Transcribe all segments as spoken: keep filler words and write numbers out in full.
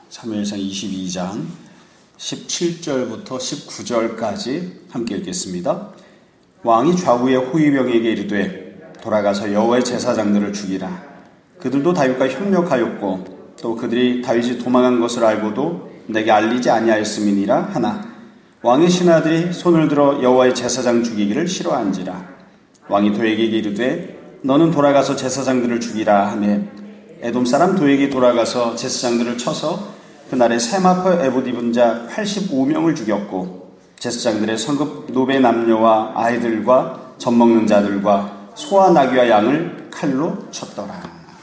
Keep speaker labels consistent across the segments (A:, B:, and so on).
A: 사무엘상 이십이 장 십칠 절부터 십구 절까지 함께 읽겠습니다. 왕이 좌우의 호위병에게 이르되 돌아가서 여호와의 제사장들을 죽이라. 그들도 다윗과 협력하였고 또 그들이 다윗이 도망한 것을 알고도 내게 알리지 아니하였음이니라 하나 왕의 신하들이 손을 들어 여호와의 제사장 죽이기를 싫어한지라. 왕이 도에게 이르되 너는 돌아가서 제사장들을 죽이라 하매 에돔 사람 도에게 돌아가서 제사장들을 쳐서 그날에 세마포 에봇 입은 자 팔십오 명을 죽였고 제사장들의 성급 노베 남녀와 아이들과 젖 먹는 자들과 소와 나귀와 양을 칼로 쳤더라.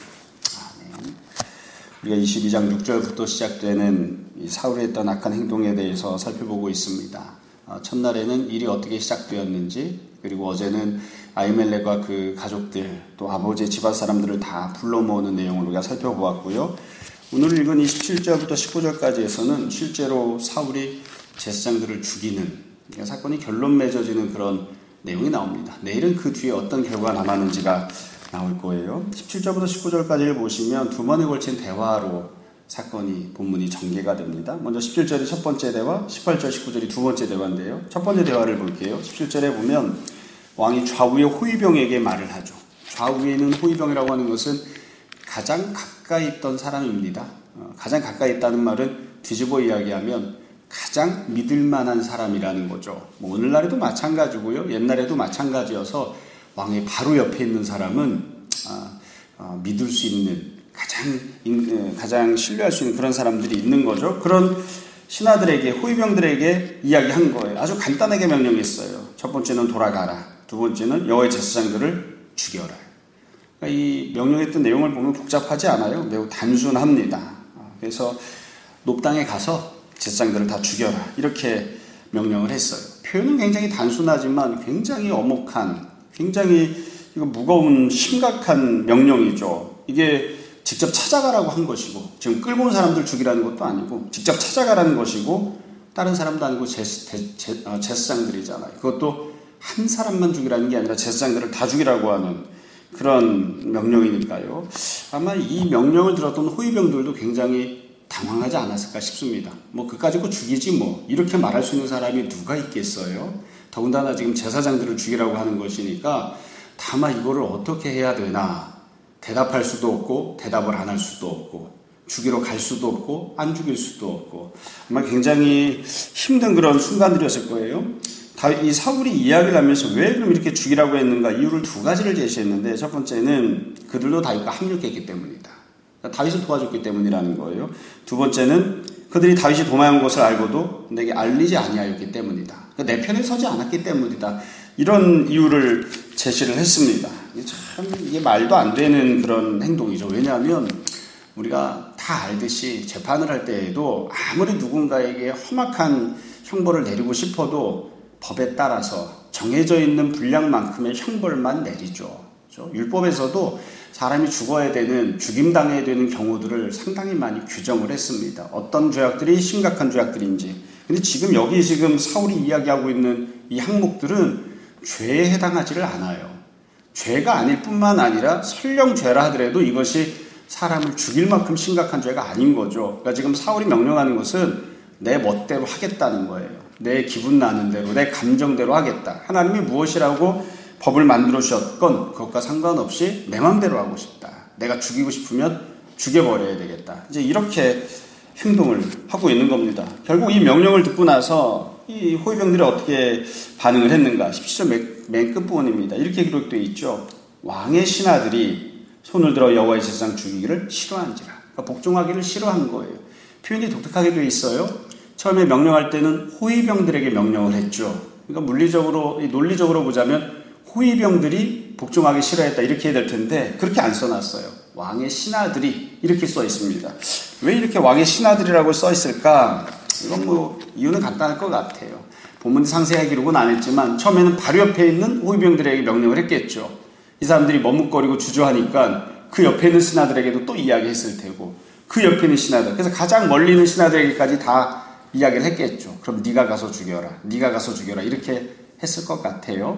A: 아멘. 우리가 이십이 장 육 절부터 시작되는 이 사울이 했던 악한 행동에 대해서 살펴보고 있습니다. 첫날에는 일이 어떻게 시작되었는지, 그리고 어제는 아히멜렉과 그 가족들 또 아버지의 집안 사람들을 다 불러 모으는 내용을 우리가 살펴보았고요. 오늘 읽은 이십칠 절부터 십구 절까지에서는 실제로 사울이 제사장들을 죽이는, 그러니까 사건이 결론 맺어지는 그런 내용이 나옵니다. 내일은 그 뒤에 어떤 결과가 남았는지가 나올 거예요. 십칠 절부터 십구 절까지를 보시면 두 번에 걸친 대화로 사건이, 본문이 전개가 됩니다. 먼저 십칠 절이 첫 번째 대화, 십팔 절, 십구 절이 두 번째 대화인데요. 첫 번째 대화를 볼게요. 십칠 절에 보면 왕이 좌우의 호위병에게 말을 하죠. 좌우에 있는 호위병이라고 하는 것은 가장 가까이 있던 사람입니다. 가장 가까이 있다는 말은 뒤집어 이야기하면 가장 믿을 만한 사람이라는 거죠. 뭐 오늘날에도 마찬가지고요. 옛날에도 마찬가지여서 왕의 바로 옆에 있는 사람은 아, 아, 믿을 수 있는, 가장, 가장 신뢰할 수 있는 그런 사람들이 있는 거죠. 그런 신하들에게, 호위병들에게 이야기한 거예요. 아주 간단하게 명령했어요. 첫 번째는 돌아가라. 두 번째는 여호와의 제사장들을 죽여라. 그러니까 이 명령했던 내용을 보면 복잡하지 않아요. 매우 단순합니다. 그래서 높당에 가서 제사장들을 다 죽여라. 이렇게 명령을 했어요. 표현은 굉장히 단순하지만 굉장히 엄혹한, 굉장히 이거 무거운 심각한 명령이죠. 이게 직접 찾아가라고 한 것이고, 지금 끌고 온 사람들 죽이라는 것도 아니고 직접 찾아가라는 것이고, 다른 사람도 아니고 제, 제, 제, 어, 제사장들이잖아요. 그것도 한 사람만 죽이라는 게 아니라 제사장들을 다 죽이라고 하는 그런 명령이니까요. 아마 이 명령을 들었던 호위병들도 굉장히 당황하지 않았을까 싶습니다. 뭐 그까짓고 죽이지 뭐, 이렇게 말할 수 있는 사람이 누가 있겠어요? 더군다나 지금 제사장들을 죽이라고 하는 것이니까 다만 이거를 어떻게 해야 되나, 대답할 수도 없고 대답을 안 할 수도 없고 죽이러 갈 수도 없고 안 죽일 수도 없고, 아마 굉장히 힘든 그런 순간들이었을 거예요. 이 사울이 이야기를 하면서 왜 그럼 이렇게 죽이라고 했는가, 이유를 두 가지를 제시했는데, 첫 번째는 그들도 다윗과 합력했기 때문이다. 다윗을 도와줬기 때문이라는 거예요. 두 번째는 그들이 다윗이 도망한 것을 알고도 내게 알리지 아니하였기 때문이다. 내 편에 서지 않았기 때문이다. 이런 이유를 제시를 했습니다. 참 이게 말도 안 되는 그런 행동이죠. 왜냐하면 우리가 다 알듯이 재판을 할 때에도 아무리 누군가에게 험악한 형벌을 내리고 싶어도 법에 따라서 정해져 있는 분량만큼의 형벌만 내리죠. 그렇죠? 율법에서도 사람이 죽어야 되는, 죽임당해야 되는 경우들을 상당히 많이 규정을 했습니다. 어떤 죄악들이 심각한 죄악들인지. 근데 지금 여기 지금 사울이 이야기하고 있는 이 항목들은 죄에 해당하지를 않아요. 죄가 아닐 뿐만 아니라 설령 죄라 하더라도 이것이 사람을 죽일 만큼 심각한 죄가 아닌 거죠. 그러니까 지금 사울이 명령하는 것은 내 멋대로 하겠다는 거예요. 내 기분 나는 대로, 내 감정대로 하겠다. 하나님이 무엇이라고 법을 만들어 주셨건 그것과 상관없이 내 마음대로 하고 싶다. 내가 죽이고 싶으면 죽여버려야 되겠다. 이제 이렇게 행동을 하고 있는 겁니다. 결국 이 명령을 듣고 나서 이 호위병들이 어떻게 반응을 했는가? 십칠 절 맨, 맨 끝부분입니다. 이렇게 기록되어 있죠. 왕의 신하들이 손을 들어 여호와의 제사장 죽이기를 싫어한지라. 그러니까 복종하기를 싫어한 거예요. 표현이 독특하게 되어 있어요. 처음에 명령할 때는 호위병들에게 명령을 했죠. 그러니까 물리적으로, 논리적으로 보자면 호위병들이 복종하기 싫어했다 이렇게 해야 될 텐데 그렇게 안 써놨어요. 왕의 신하들이 이렇게 써 있습니다. 왜 이렇게 왕의 신하들이라고 써 있을까? 이건 뭐 이유는 간단할 것 같아요. 본문 상세하게 기록은 안 했지만 처음에는 바로 옆에 있는 호위병들에게 명령을 했겠죠. 이 사람들이 머뭇거리고 주저하니까 그 옆에 있는 신하들에게도 또 이야기했을 테고, 그 옆에 있는 신하들, 그래서 가장 멀리 있는 신하들에게까지 다 이야기를 했겠죠. 그럼 네가 가서 죽여라, 네가 가서 죽여라 이렇게 했을 것 같아요.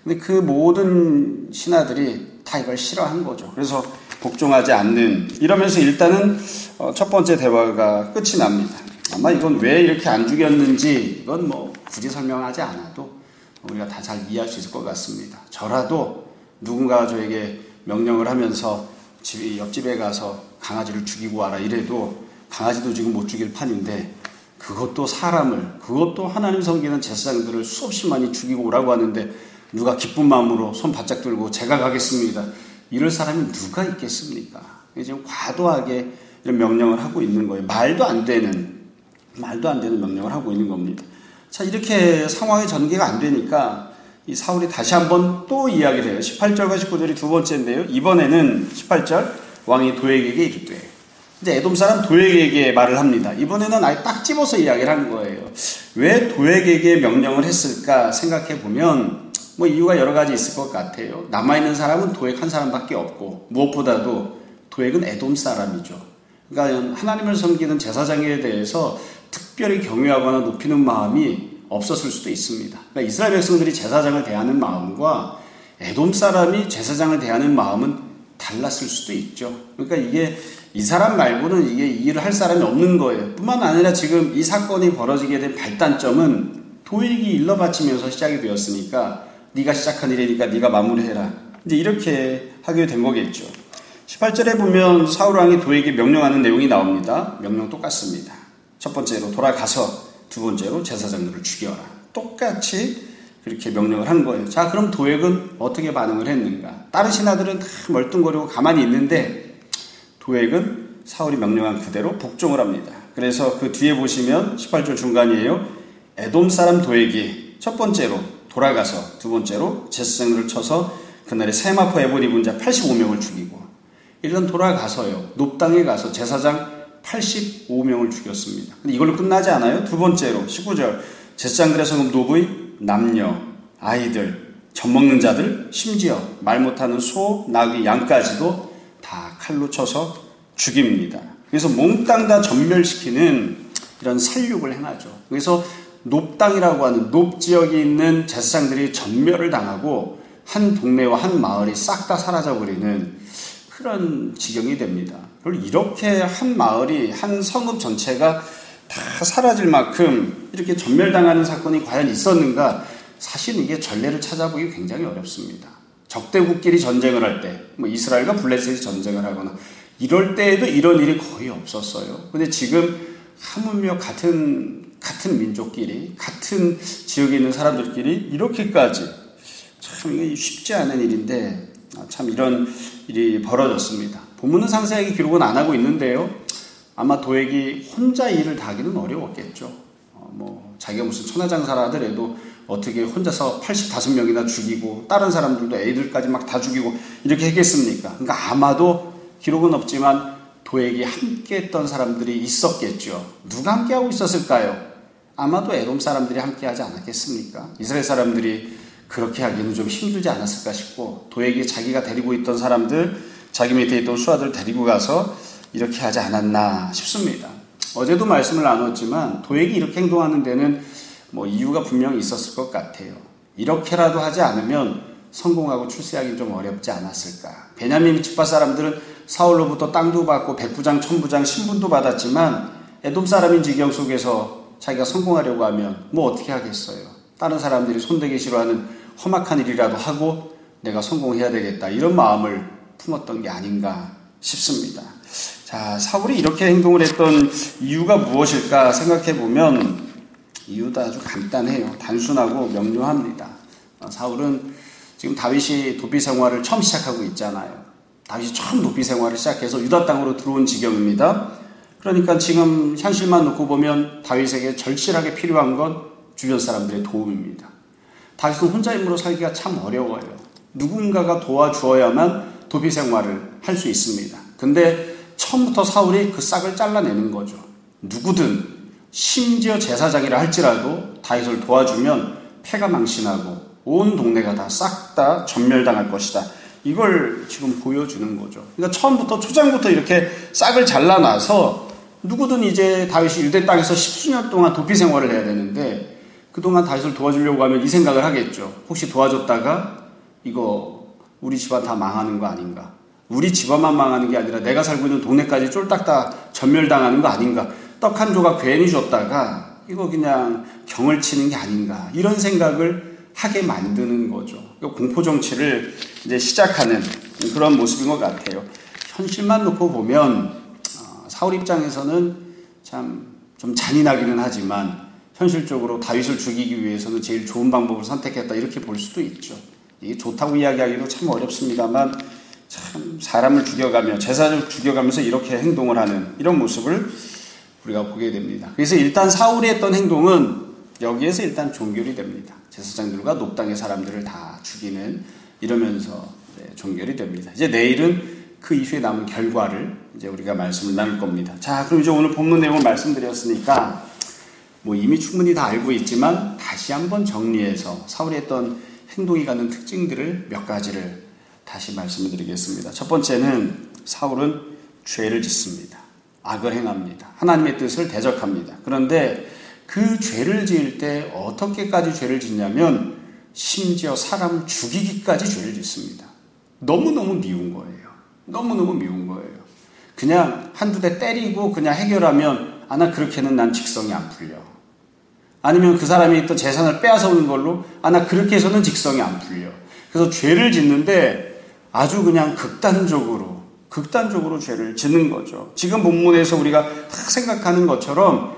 A: 근데 그 모든 신하들이 다 이걸 싫어한 거죠. 그래서 복종하지 않는, 이러면서 일단은 첫 번째 대화가 끝이 납니다. 아마 이건 왜 이렇게 안 죽였는지 이건 뭐 굳이 설명하지 않아도 우리가 다 잘 이해할 수 있을 것 같습니다. 저라도 누군가 저에게 명령을 하면서 집, 옆집에 가서 강아지를 죽이고 와라 이래도 강아지도 지금 못 죽일 판인데 그것도 사람을, 그것도 하나님 섬기는 제사장들을 수없이 많이 죽이고 오라고 하는데 누가 기쁜 마음으로 손 바짝 들고 제가 가겠습니다. 이럴 사람이 누가 있겠습니까? 지금 과도하게 이런 명령을 하고 있는 거예요. 말도 안 되는, 말도 안 되는 명령을 하고 있는 겁니다. 자, 이렇게 상황이 전개가 안 되니까 이 사울이 다시 한번 또 이야기를 해요. 십팔 절과 십구 절이 두 번째인데요. 이번에는 십팔 절, 왕이 도액에게 이르되, 이제 에돔 사람 도액에게 말을 합니다. 이번에는 아예 딱 집어서 이야기를 하는 거예요. 왜 도액에게 명령을 했을까 생각해 보면 뭐 이유가 여러 가지 있을 것 같아요. 남아있는 사람은 도액 한 사람밖에 없고 무엇보다도 도액은 에돔 사람이죠. 그러니까 하나님을 섬기는 제사장에 대해서 특별히 경외하거나 높이는 마음이 없었을 수도 있습니다. 그러니까 이스라엘 백성들이 제사장을 대하는 마음과 에돔 사람이 제사장을 대하는 마음은 달랐을 수도 있죠. 그러니까 이게 이 사람 말고는 이게 이 일을 할 사람이 없는 거예요. 뿐만 아니라 지금 이 사건이 벌어지게 된 발단점은 도액이 일러 바치면서 시작이 되었으니까 네가 시작한 일이니까 네가 마무리해라. 이제 이렇게 하게 된 거겠죠. 십팔 절에 보면 사울 왕이 도액에게 명령하는 내용이 나옵니다. 명령 똑같습니다. 첫 번째로 돌아가서, 두 번째로 제사장들을 죽여라. 똑같이 그렇게 명령을 한 거예요. 자, 그럼 도액은 어떻게 반응을 했는가? 다른 신하들은 다 멀뚱거리고 가만히 있는데 도액은 사울이 명령한 그대로 복종을 합니다. 그래서 그 뒤에 보시면 십팔 절 중간이에요. 에돔 사람 도액이 첫 번째로 돌아가서, 두 번째로 제사장들을 쳐서 그날에 세마포 에봇 입은 자 팔십오 명을 죽이고, 일단 돌아가서요, 높당에 가서 제사장 팔십오 명을 죽였습니다. 근데 이걸로 끝나지 않아요. 두 번째로 십구 절, 제사장들의 성읍 노부의 남녀, 아이들, 젖먹는 자들, 심지어 말 못하는 소, 나귀, 양까지도 다 칼로 쳐서 죽입니다. 그래서 몽땅 다 전멸시키는 이런 살육을 행하죠. 그래서 높당이라고 하는 높지역에 있는 제사장들이 전멸을 당하고 한 동네와 한 마을이 싹 다 사라져버리는 그런 지경이 됩니다. 그리고 이렇게 한 마을이, 한 성읍 전체가 다 사라질 만큼 이렇게 전멸당하는 사건이 과연 있었는가? 사실 이게 전례를 찾아보기 굉장히 어렵습니다. 적대국끼리 전쟁을 할 때, 뭐 이스라엘과 블레셋이 전쟁을 하거나 이럴 때에도 이런 일이 거의 없었어요. 근데 지금 하물며 같은 같은 민족끼리, 같은 지역에 있는 사람들끼리 이렇게까지, 참 이게 쉽지 않은 일인데 참 이런 일이 벌어졌습니다. 본문은 상세하게 기록은 안 하고 있는데요. 아마 도액이 혼자 일을 다 하기는 어려웠겠죠. 어, 뭐 자기가 무슨 천하장사라 하더라도 어떻게 혼자서 팔십오 명이나 죽이고 다른 사람들도 애들까지 막 다 죽이고 이렇게 했겠습니까? 그러니까 아마도 기록은 없지만 도액이 함께 했던 사람들이 있었겠죠. 누가 함께하고 있었을까요? 아마도 에돔 사람들이 함께하지 않았겠습니까? 이스라엘 사람들이 그렇게 하기는 좀 힘들지 않았을까 싶고, 도액이 자기가 데리고 있던 사람들, 자기 밑에 있던 수하들을 데리고 가서 이렇게 하지 않았나 싶습니다. 어제도 말씀을 나눴지만 도액이 이렇게 행동하는 데는 뭐 이유가 분명히 있었을 것 같아요. 이렇게라도 하지 않으면 성공하고 출세하기 좀 어렵지 않았을까. 베냐민 지파 사람들은 사울로부터 땅도 받고 백부장, 천부장, 신분도 받았지만 에돔 사람인 지경 속에서 자기가 성공하려고 하면 뭐 어떻게 하겠어요. 다른 사람들이 손대기 싫어하는 험악한 일이라도 하고 내가 성공해야 되겠다, 이런 마음을 품었던 게 아닌가 싶습니다. 자, 사울이 이렇게 행동을 했던 이유가 무엇일까 생각해 보면 이유도 아주 간단해요. 단순하고 명료합니다. 사울은 지금 다윗이 도피 생활을 처음 시작하고 있잖아요. 다윗이 처음 도피 생활을 시작해서 유다 땅으로 들어온 지경입니다. 그러니까 지금 현실만 놓고 보면 다윗에게 절실하게 필요한 건 주변 사람들의 도움입니다. 다윗은 혼자 힘으로 살기가 참 어려워요. 누군가가 도와주어야만 도피 생활을 할 수 있습니다. 근데 처음부터 사울이 그 싹을 잘라내는 거죠. 누구든, 심지어 제사장이라 할지라도 다윗을 도와주면 패가 망신하고 온 동네가 다 싹 다 전멸당할 것이다. 이걸 지금 보여주는 거죠. 그러니까 처음부터, 초장부터 이렇게 싹을 잘라놔서 누구든 이제 다윗이 유대 땅에서 십수년 동안 도피 생활을 해야 되는데 그동안 다윗을 도와주려고 하면 이 생각을 하겠죠. 혹시 도와줬다가 이거 우리 집안 다 망하는 거 아닌가? 우리 집안만 망하는 게 아니라 내가 살고 있는 동네까지 쫄딱 다 전멸당하는 거 아닌가? 떡 한 조각 괜히 줬다가 이거 그냥 경을 치는 게 아닌가? 이런 생각을 하게 만드는 거죠. 공포 정치를 이제 시작하는 그런 모습인 것 같아요. 현실만 놓고 보면 사울 입장에서는 참 좀 잔인하기는 하지만 현실적으로 다윗을 죽이기 위해서는 제일 좋은 방법을 선택했다 이렇게 볼 수도 있죠. 이게 좋다고 이야기하기도 참 어렵습니다만 참 사람을 죽여가며 제사를 죽여가면서 이렇게 행동을 하는 이런 모습을 우리가 보게 됩니다. 그래서 일단 사울이 했던 행동은 여기에서 일단 종결이 됩니다. 제사장들과 높당의 사람들을 다 죽이는 이러면서 네, 종결이 됩니다. 이제 내일은 그 이후에 남은 결과를 이제 우리가 말씀을 나눌 겁니다. 자, 그럼 이제 오늘 본문 내용을 말씀드렸으니까 뭐 이미 충분히 다 알고 있지만 다시 한번 정리해서 사울이 했던 행동이 갖는 특징들을 몇 가지를 다시 말씀을 드리겠습니다. 첫 번째는 사울은 죄를 짓습니다. 악을 행합니다. 하나님의 뜻을 대적합니다. 그런데 그 죄를 지을 때 어떻게까지 죄를 짓냐면 심지어 사람을 죽이기까지 죄를 짓습니다. 너무너무 미운 거예요. 너무너무 미운 거예요. 그냥 한두 대 때리고 그냥 해결하면 아, 나 그렇게는 난 직성이 안 풀려. 아니면 그 사람이 또 재산을 빼앗아오는 걸로 아, 나 그렇게 해서는 직성이 안 풀려. 그래서 죄를 짓는데 아주 그냥 극단적으로 극단적으로 죄를 짓는 거죠. 지금 본문에서 우리가 딱 생각하는 것처럼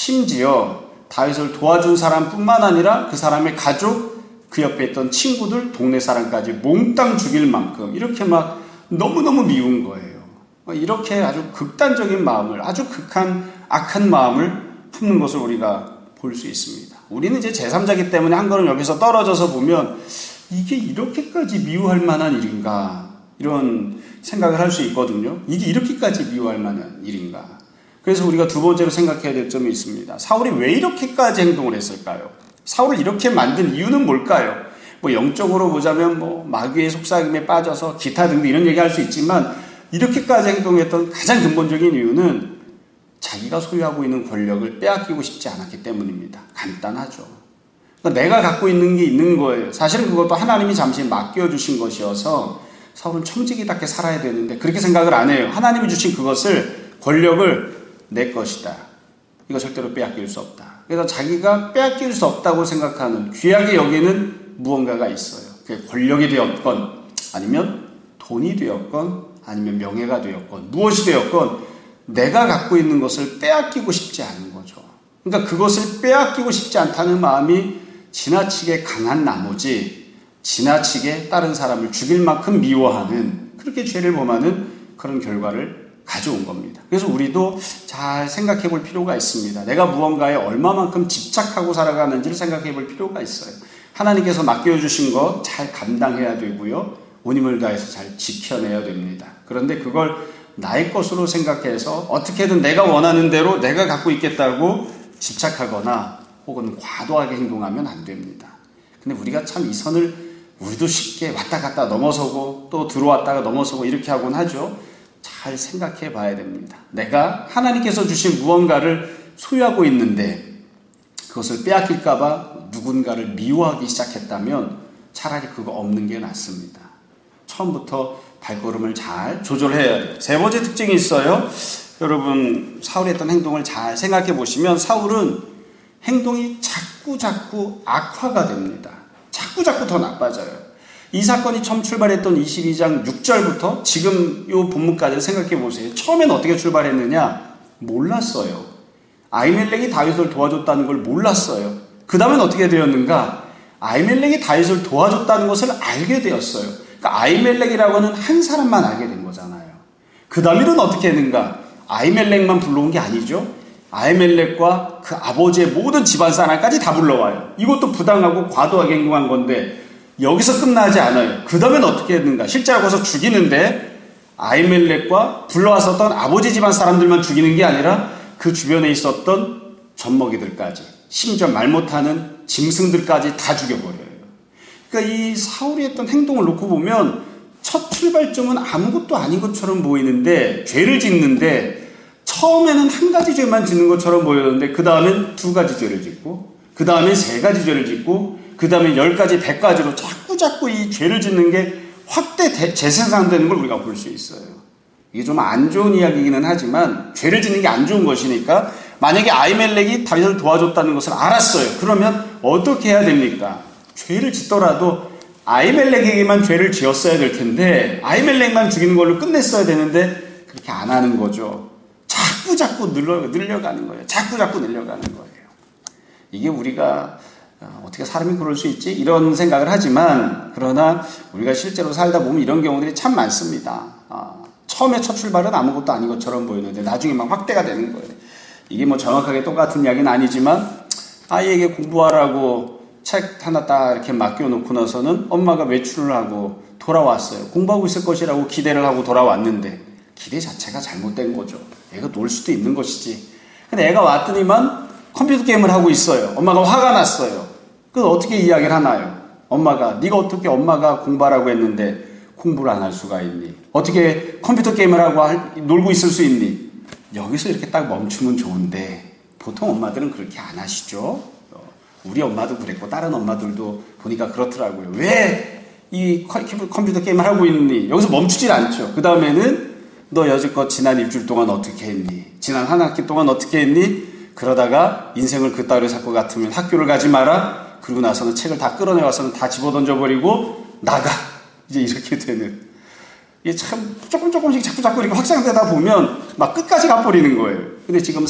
A: 심지어 다윗을 도와준 사람뿐만 아니라 그 사람의 가족, 그 옆에 있던 친구들, 동네 사람까지 몽땅 죽일 만큼 이렇게 막 너무너무 미운 거예요. 이렇게 아주 극단적인 마음을, 아주 극한 악한 마음을 품는 것을 우리가 볼 수 있습니다. 우리는 이제 제삼자이기 때문에 한 걸음 여기서 떨어져서 보면 이게 이렇게까지 미워할 만한 일인가 이런 생각을 할 수 있거든요. 이게 이렇게까지 미워할 만한 일인가. 그래서 우리가 두 번째로 생각해야 될 점이 있습니다. 사울이 왜 이렇게까지 행동을 했을까요? 사울을 이렇게 만든 이유는 뭘까요? 뭐 영적으로 보자면 뭐 마귀의 속삭임에 빠져서 기타 등등 이런 얘기할 수 있지만 이렇게까지 행동했던 가장 근본적인 이유는 자기가 소유하고 있는 권력을 빼앗기고 싶지 않았기 때문입니다. 간단하죠. 그러니까 내가 갖고 있는 게 있는 거예요. 사실은 그것도 하나님이 잠시 맡겨주신 것이어서 사울은 청지기답게 살아야 되는데 그렇게 생각을 안 해요. 하나님이 주신 그것을, 권력을 내 것이다. 이거 절대로 빼앗길 수 없다. 그래서 자기가 빼앗길 수 없다고 생각하는 귀하게 여기는 무언가가 있어요. 그게 권력이 되었건 아니면 돈이 되었건 아니면 명예가 되었건 무엇이 되었건 내가 갖고 있는 것을 빼앗기고 싶지 않은 거죠. 그러니까 그것을 빼앗기고 싶지 않다는 마음이 지나치게 강한 나머지 지나치게 다른 사람을 죽일 만큼 미워하는 그렇게 죄를 범하는 그런 결과를 가져온 겁니다. 그래서 우리도 잘 생각해 볼 필요가 있습니다. 내가 무언가에 얼마만큼 집착하고 살아가는지를 생각해 볼 필요가 있어요. 하나님께서 맡겨주신 것 잘 감당해야 되고요. 온 힘을 다해서 잘 지켜내야 됩니다. 그런데 그걸 나의 것으로 생각해서 어떻게든 내가 원하는 대로 내가 갖고 있겠다고 집착하거나 혹은 과도하게 행동하면 안 됩니다. 근데 우리가 참 이 선을 우리도 쉽게 왔다 갔다 넘어서고 또 들어왔다가 넘어서고 이렇게 하곤 하죠. 잘 생각해 봐야 됩니다. 내가 하나님께서 주신 무언가를 소유하고 있는데 그것을 빼앗길까봐 누군가를 미워하기 시작했다면 차라리 그거 없는 게 낫습니다. 처음부터 발걸음을 잘 조절해야 돼요. 세 번째 특징이 있어요. 여러분 사울이 했던 행동을 잘 생각해 보시면 사울은 행동이 자꾸 자꾸 악화가 됩니다. 자꾸 자꾸 더 나빠져요. 이 사건이 처음 출발했던 이십이 장 육 절부터 지금 이 본문까지 생각해 보세요. 처음엔 어떻게 출발했느냐? 몰랐어요. 아히멜렉이 다윗을 도와줬다는 걸 몰랐어요. 그 다음엔 어떻게 되었는가? 아히멜렉이 다윗을 도와줬다는 것을 알게 되었어요. 그러니까 아히멜렉이라고 하는 한 사람만 알게 된 거잖아요. 그 다음에는 어떻게 했는가? 아히멜렉만 불러온 게 아니죠. 아히멜렉과 그 아버지의 모든 집안 사람까지 다 불러와요. 이것도 부당하고 과도하게 행동한 건데 여기서 끝나지 않아요. 그 다음엔 어떻게 했는가? 실제로 가서 죽이는데 아히멜렉과 불러왔었던 아버지 집안 사람들만 죽이는 게 아니라 그 주변에 있었던 젖먹이들까지 심지어 말 못하는 짐승들까지 다 죽여버려요. 그러니까 이 사울이 했던 행동을 놓고 보면 첫 출발점은 아무것도 아닌 것처럼 보이는데 죄를 짓는데 처음에는 한 가지 죄만 짓는 것처럼 보였는데 그 다음엔 두 가지 죄를 짓고 그 다음엔 세 가지 죄를 짓고 그 다음에 열 가지, 백 가지로 자꾸 자꾸 이 죄를 짓는 게 확대 재생산되는 걸 우리가 볼 수 있어요. 이게 좀 안 좋은 이야기이기는 하지만 죄를 짓는 게 안 좋은 것이니까 만약에 아히멜렉이 다윗을 도와줬다는 것을 알았어요. 그러면 어떻게 해야 됩니까? 죄를 짓더라도 아히멜렉에게만 죄를 지었어야 될 텐데 아히멜렉만 죽이는 걸로 끝냈어야 되는데 그렇게 안 하는 거죠. 자꾸 자꾸 늘려, 늘려가는 거예요. 자꾸 자꾸 늘려가는 거예요. 이게 우리가 어떻게 사람이 그럴 수 있지? 이런 생각을 하지만 그러나 우리가 실제로 살다 보면 이런 경우들이 참 많습니다. 아, 처음에 첫 출발은 아무것도 아닌 것처럼 보이는데 나중에 막 확대가 되는 거예요. 이게 뭐 정확하게 똑같은 이야기는 아니지만 아이에게 공부하라고 책 하나 딱 이렇게 맡겨놓고 나서는 엄마가 외출을 하고 돌아왔어요. 공부하고 있을 것이라고 기대를 하고 돌아왔는데 기대 자체가 잘못된 거죠. 애가 놀 수도 있는 것이지. 근데 애가 왔더니만 컴퓨터 게임을 하고 있어요. 엄마가 화가 났어요. 그래서 어떻게 이야기를 하나요? 엄마가 네가 어떻게 엄마가 공부하라고 했는데 공부를 안 할 수가 있니? 어떻게 컴퓨터 게임을 하고 할, 놀고 있을 수 있니? 여기서 이렇게 딱 멈추면 좋은데 보통 엄마들은 그렇게 안 하시죠. 우리 엄마도 그랬고 다른 엄마들도 보니까 그렇더라고요. 왜 이 컴퓨터 게임을 하고 있니? 여기서 멈추질 않죠. 그 다음에는 너 여지껏 지난 일주일 동안 어떻게 했니? 지난 한 학기 동안 어떻게 했니? 그러다가 인생을 그따위로 살 것 같으면 학교를 가지 마라. 그러고 나서는 책을 다 끌어내와서는 다 집어던져버리고 나가. 이제 이렇게 되는. 이게 참 조금 조금씩 자꾸 자꾸 이렇게 확장되다 보면 막 끝까지 가버리는 거예요. 근데 지금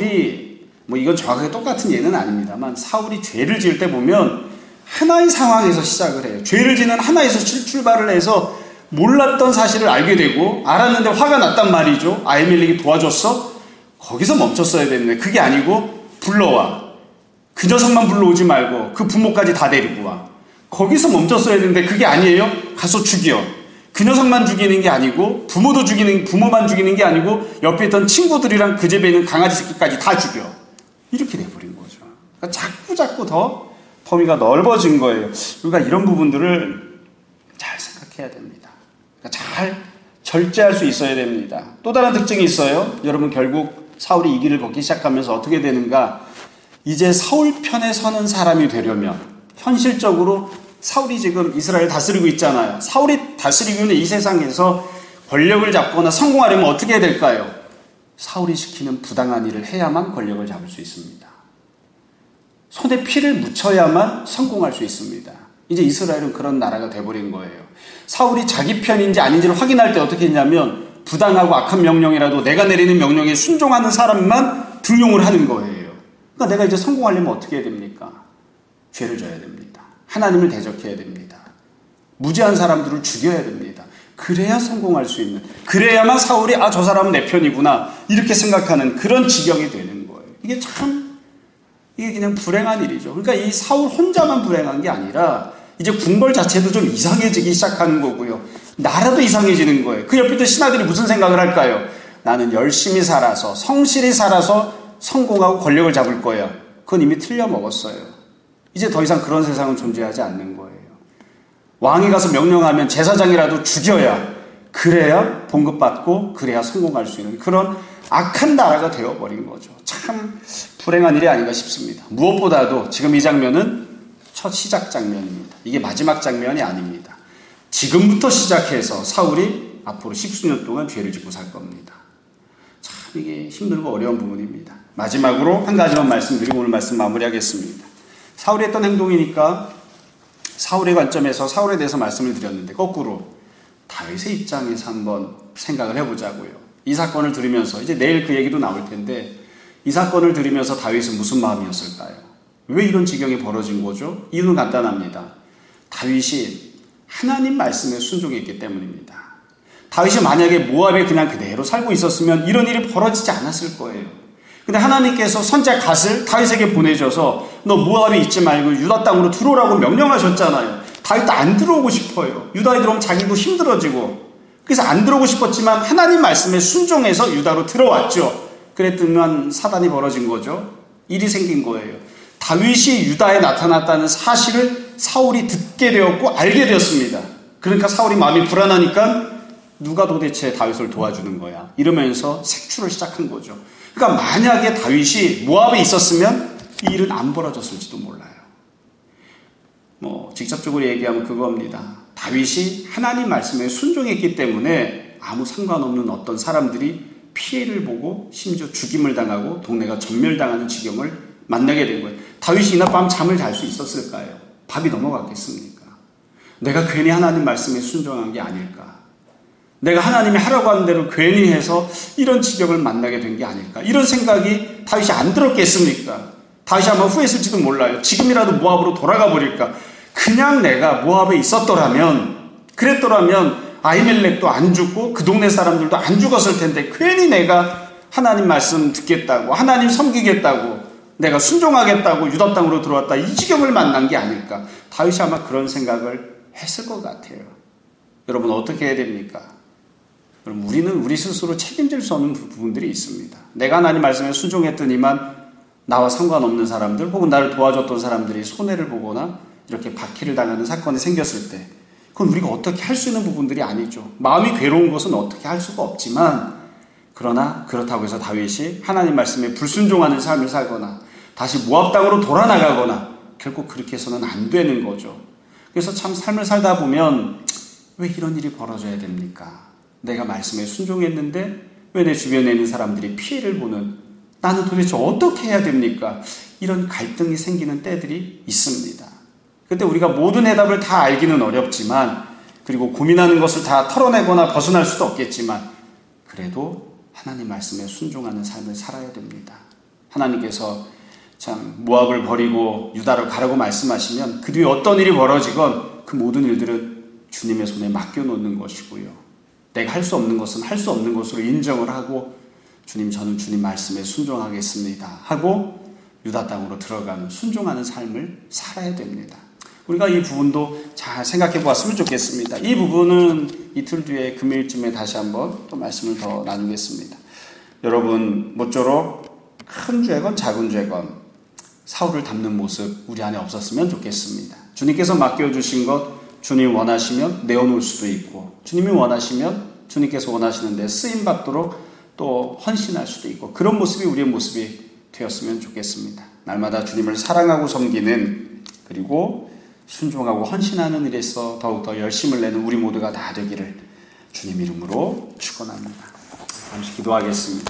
A: 사울이 뭐 이건 정확하게 똑같은 예는 아닙니다만 사울이 죄를 지을 때 보면 하나의 상황에서 시작을 해요. 죄를 지는 하나에서 출발을 해서 몰랐던 사실을 알게 되고 알았는데 화가 났단 말이죠. 아히멜렉이 도와줬어? 거기서 멈췄어야 되는데 그게 아니고 불러와. 그 녀석만 불러오지 말고 그 부모까지 다 데리고 와. 거기서 멈췄어야 되는데 그게 아니에요. 가서 죽여. 그 녀석만 죽이는 게 아니고 부모도 죽이는 부모만 죽이는 게 아니고 옆에 있던 친구들이랑 그 집에 있는 강아지 새끼까지 다 죽여. 이렇게 돼버린 거죠. 그러니까 자꾸 자꾸 더 범위가 넓어진 거예요. 우리가 이런 부분들을 잘 생각해야 됩니다. 그러니까 잘 절제할 수 있어야 됩니다. 또 다른 특징이 있어요. 여러분 결국 사울이 이 길을 걷기 시작하면서 어떻게 되는가? 이제 사울 편에 서는 사람이 되려면 현실적으로 사울이 지금 이스라엘을 다스리고 있잖아요. 사울이 다스리고 있는 이 세상에서 권력을 잡거나 성공하려면 어떻게 해야 될까요? 사울이 시키는 부당한 일을 해야만 권력을 잡을 수 있습니다. 손에 피를 묻혀야만 성공할 수 있습니다. 이제 이스라엘은 그런 나라가 돼버린 거예요. 사울이 자기 편인지 아닌지를 확인할 때 어떻게 했냐면 부당하고 악한 명령이라도 내가 내리는 명령에 순종하는 사람만 등용을 하는 거예요. 그러니까 내가 이제 성공하려면 어떻게 해야 됩니까? 죄를 져야 됩니다. 하나님을 대적해야 됩니다. 무죄한 사람들을 죽여야 됩니다. 그래야 성공할 수 있는, 그래야만 사울이 아, 저 사람은 내 편이구나 이렇게 생각하는 그런 지경이 되는 거예요. 이게 참 이게 그냥 불행한 일이죠. 그러니까 이 사울 혼자만 불행한 게 아니라 이제 궁궐 자체도 좀 이상해지기 시작하는 거고요. 나라도 이상해지는 거예요. 그 옆에 있던 신하들이 무슨 생각을 할까요? 나는 열심히 살아서 성실히 살아서 성공하고 권력을 잡을 거야. 그건 이미 틀려먹었어요. 이제 더 이상 그런 세상은 존재하지 않는 거예요. 왕이 가서 명령하면 제사장이라도 죽여야, 그래야 봉급받고 그래야 성공할 수 있는 그런 악한 나라가 되어버린 거죠. 참 불행한 일이 아닌가 싶습니다. 무엇보다도 지금 이 장면은 첫 시작 장면입니다. 이게 마지막 장면이 아닙니다. 지금부터 시작해서 사울이 앞으로 십수년 동안 죄를 짓고 살 겁니다. 참 이게 힘들고 어려운 부분입니다. 마지막으로 한 가지만 말씀드리고 오늘 말씀 마무리하겠습니다. 사울이 했던 행동이니까 사울의 관점에서 사울에 대해서 말씀을 드렸는데 거꾸로 다윗의 입장에서 한번 생각을 해보자고요. 이 사건을 들으면서 이제 내일 그 얘기도 나올 텐데 이 사건을 들으면서 다윗은 무슨 마음이었을까요? 왜 이런 지경이 벌어진 거죠? 이유는 간단합니다. 다윗이 하나님 말씀에 순종했기 때문입니다. 다윗이 만약에 모압에 그냥 그대로 살고 있었으면 이런 일이 벌어지지 않았을 거예요. 근데 하나님께서 선자 갓을 다윗에게 보내줘서 너 모압에 있지 말고 유다 땅으로 들어오라고 명령하셨잖아요. 다윗도 안 들어오고 싶어요. 유다에 들어오면 자기도 힘들어지고. 그래서 안 들어오고 싶었지만 하나님 말씀에 순종해서 유다로 들어왔죠. 그랬더니 사단이 벌어진 거죠. 일이 생긴 거예요. 다윗이 유다에 나타났다는 사실을 사울이 듣게 되었고 알게 되었습니다. 그러니까 사울이 마음이 불안하니까 누가 도대체 다윗을 도와주는 거야? 이러면서 색출을 시작한 거죠. 그러니까 만약에 다윗이 모압에 있었으면 이 일은 안 벌어졌을지도 몰라요. 뭐 직접적으로 얘기하면 그겁니다. 다윗이 하나님 말씀에 순종했기 때문에 아무 상관없는 어떤 사람들이 피해를 보고 심지어 죽임을 당하고 동네가 전멸당하는 지경을 만나게 된 거예요. 다윗이 이날 밤 잠을 잘 수 있었을까요? 밥이 넘어갔겠습니까? 내가 괜히 하나님 말씀에 순종한 게 아닐까? 내가 하나님이 하라고 하는 대로 괜히 해서 이런 지경을 만나게 된 게 아닐까? 이런 생각이 다윗이 안 들었겠습니까? 다윗이 아마 후회했을지도 몰라요. 지금이라도 모압으로 돌아가 버릴까? 그냥 내가 모압에 있었더라면, 그랬더라면 아히멜렉도 안 죽고 그 동네 사람들도 안 죽었을 텐데 괜히 내가 하나님 말씀 듣겠다고, 하나님 섬기겠다고, 내가 순종하겠다고 유다 땅으로 들어왔다, 이 지경을 만난 게 아닐까? 다윗이 아마 그런 생각을 했을 것 같아요. 여러분 어떻게 해야 됩니까? 여러분 우리는 우리 스스로 책임질 수 없는 부분들이 있습니다. 내가 하나님 말씀에 순종했더니만 나와 상관없는 사람들 혹은 나를 도와줬던 사람들이 손해를 보거나 이렇게 박해를 당하는 사건이 생겼을 때 그건 우리가 어떻게 할 수 있는 부분들이 아니죠. 마음이 괴로운 것은 어떻게 할 수가 없지만 그러나 그렇다고 해서 다윗이 하나님 말씀에 불순종하는 삶을 살거나 다시 모압 땅으로 돌아나가거나 결국 그렇게 해서는 안 되는 거죠. 그래서 참 삶을 살다 보면 왜 이런 일이 벌어져야 됩니까? 내가 말씀에 순종했는데 왜 내 주변에 있는 사람들이 피해를 보는, 나는 도대체 어떻게 해야 됩니까? 이런 갈등이 생기는 때들이 있습니다. 그때 우리가 모든 해답을 다 알기는 어렵지만 그리고 고민하는 것을 다 털어내거나 벗어날 수도 없겠지만 그래도 하나님 말씀에 순종하는 삶을 살아야 됩니다. 하나님께서 참 모압을 버리고 유다로 가라고 말씀하시면 그 뒤에 어떤 일이 벌어지건 그 모든 일들은 주님의 손에 맡겨놓는 것이고요. 내가 할 수 없는 것은 할 수 없는 것으로 인정을 하고 주님 저는 주님 말씀에 순종하겠습니다 하고 유다 땅으로 들어가는 순종하는 삶을 살아야 됩니다. 우리가 이 부분도 잘 생각해 보았으면 좋겠습니다. 이 부분은 이틀 뒤에 금요일쯤에 다시 한번 또 말씀을 더 나누겠습니다. 여러분 모쪼록 큰 죄건 작은 죄건 사울을 닮는 모습 우리 안에 없었으면 좋겠습니다. 주님께서 맡겨주신 것 주님 원하시면 내어놓을 수도 있고 주님이 원하시면 주님께서 원하시는데 쓰임받도록 또 헌신할 수도 있고 그런 모습이 우리의 모습이 되었으면 좋겠습니다. 날마다 주님을 사랑하고 섬기는 그리고 순종하고 헌신하는 일에서 더욱더 열심을 내는 우리 모두가 다 되기를 주님 이름으로 축원합니다. 잠시 기도하겠습니다.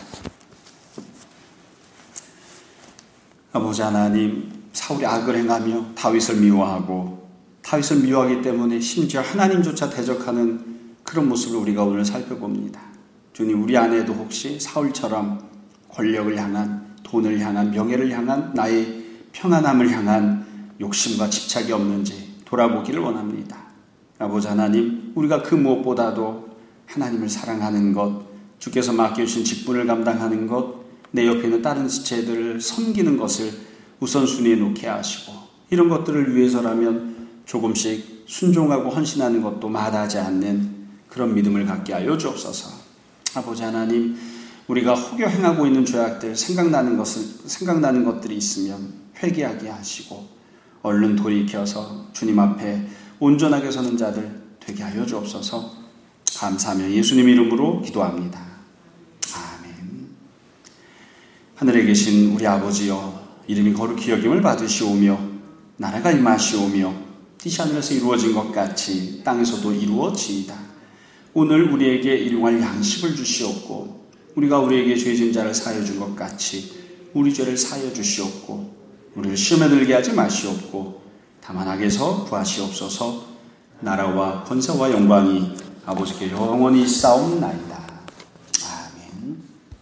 A: 아버지 하나님, 사울이 악을 행하며 다윗을 미워하고 다윗을 미워하기 때문에 심지어 하나님조차 대적하는 그런 모습을 우리가 오늘 살펴봅니다. 주님, 우리 안에도 혹시 사울처럼 권력을 향한, 돈을 향한, 명예를 향한, 나의 평안함을 향한 욕심과 집착이 없는지 돌아보기를 원합니다. 아버지 하나님, 우리가 그 무엇보다도 하나님을 사랑하는 것, 주께서 맡겨주신 직분을 감당하는 것, 내 옆에 있는 다른 지체들을 섬기는 것을 우선순위에 놓게 하시고 이런 것들을 위해서라면 조금씩 순종하고 헌신하는 것도 마다하지 않는 그런 믿음을 갖게 하여 주옵소서. 아버지 하나님, 우리가 혹여 행하고 있는 죄악들 생각나는 것을 생각나는 것들이 있으면 회개하게 하시고 얼른 돌이켜서 주님 앞에 온전하게 서는 자들 되게 하여 주옵소서. 감사하며 예수님 이름으로 기도합니다. 아멘. 하늘에 계신 우리 아버지여, 이름이 거룩히 여김을 받으시오며 나라가 임하시오며 뜻이 하늘에서 이루어진 것 같이 땅에서도 이루어지이다. 오늘 우리에게 일용할 양식을 주시옵고 우리가 우리에게 죄진 자를 사하여 준 것 같이 우리 죄를 사하여 주시옵고 우리를 시험에 들게 하지 마시옵고 다만 악에서 구하시옵소서. 나라와 권세와 영광이 아버지께 영원히 있사옵나이다.